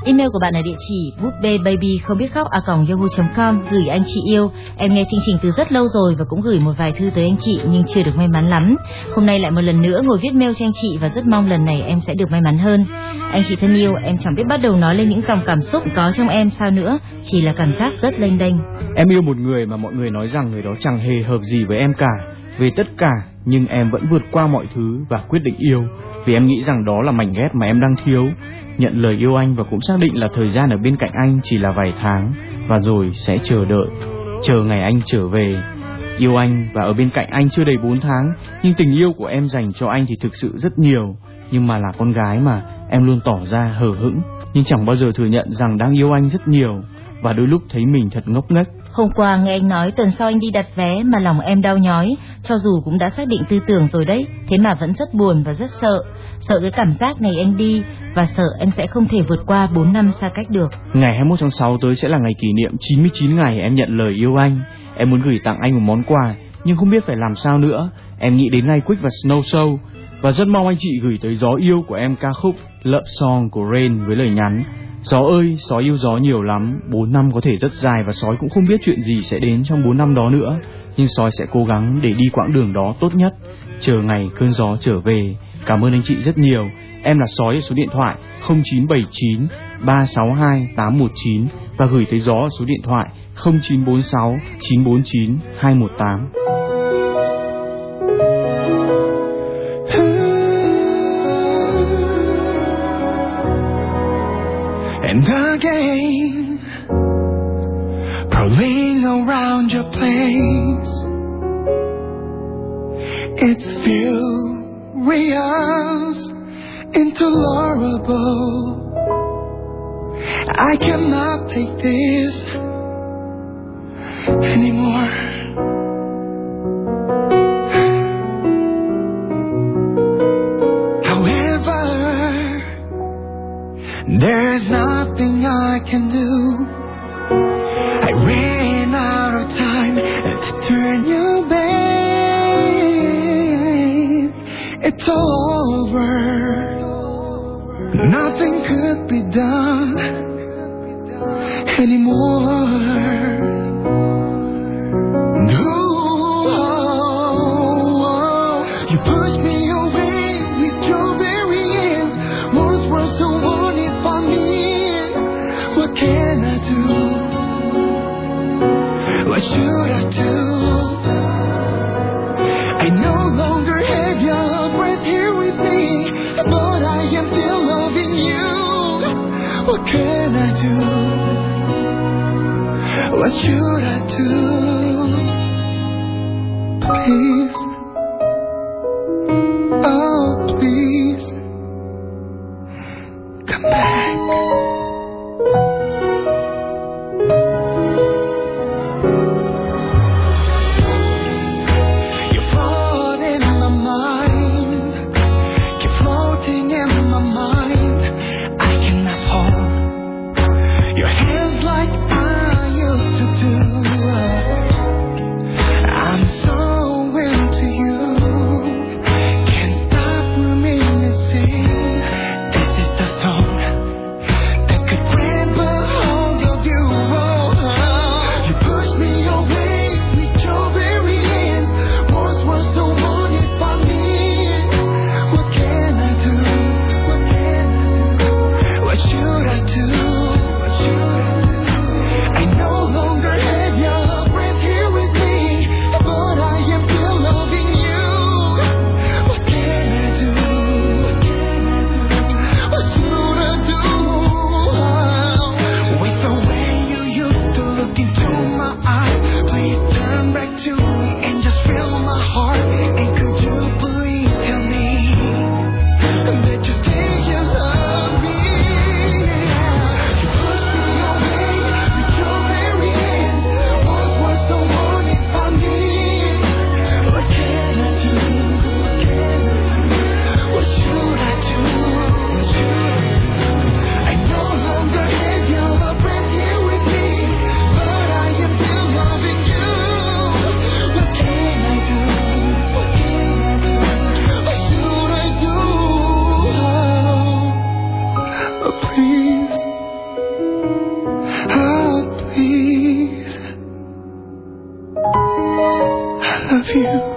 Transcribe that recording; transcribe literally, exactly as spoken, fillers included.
Email của bạn ở địa chỉ búp bê baby không biết khóc a còng yahoo chấm com. Gửi anh chị yêu, em nghe chương trình từ rất lâu rồi và cũng gửi một vài thư tới anh chị nhưng chưa được may mắn lắm. Hôm nay lại một lần nữa ngồi viết mail cho anh chị và rất mong lần này em sẽ được may mắn hơn. Anh chị thân yêu, em chẳng biết bắt đầu nói lên những dòng cảm xúc có trong em sao nữa, chỉ là cảm giác rất lênh đênh. Em yêu một người mà mọi người nói rằng người đó chẳng hề hợp gì với em cả, về tất cả, nhưng em vẫn vượt qua mọi thứ và quyết định yêu, vì em nghĩ rằng đó là mảnh ghép mà em đang thiếu. Nhận lời yêu anh và cũng xác định là thời gian ở bên cạnh anh chỉ là vài tháng, và rồi sẽ chờ đợi, chờ ngày anh trở về. Yêu anh và ở bên cạnh anh chưa đầy bốn tháng, nhưng tình yêu của em dành cho anh thì thực sự rất nhiều. Nhưng mà là con gái mà, em luôn tỏ ra hờ hững, nhưng chẳng bao giờ thừa nhận rằng đang yêu anh rất nhiều, và đôi lúc thấy mình thật ngốc nghếch. Hôm qua nghe anh nói tuần sau anh đi đặt vé mà lòng em đau nhói, cho dù cũng đã xác định tư tưởng rồi đấy, thế mà vẫn rất buồn và rất sợ. Sợ cái cảm giác này anh đi, và sợ anh sẽ không thể vượt qua bốn năm xa cách được. Ngày hai mươi mốt tháng sáu tới sẽ là ngày kỷ niệm chín mươi chín ngày em nhận lời yêu anh. Em muốn gửi tặng anh một món quà, nhưng không biết phải làm sao nữa. Em nghĩ đến ngày Quick và Snow Show, và rất mong anh chị gửi tới gió yêu của em ca khúc Love Song của Rain với lời nhắn: Gió ơi, sói yêu gió nhiều lắm, bốn năm có thể rất dài và sói cũng không biết chuyện gì sẽ đến trong bốn năm đó nữa, nhưng sói sẽ cố gắng để đi quãng đường đó tốt nhất, chờ ngày cơn gió trở về. Cảm ơn anh chị rất nhiều. Em là Sói ở số điện thoại không chín bảy chín ba sáu hai tám một chín và gửi tới gió ở số điện thoại không chín bốn sáu chín bốn chín hai một tám. And again, prowling around your place, it's furious, intolerable. I cannot take this anymore. There's nothing I can do. I ran out of time to turn you back. It's all over. Nothing could be done anymore. What should I do? I no longer have your breath here with me, but I am still loving you. What can I do? What should I do? Please, oh please, come back. love you.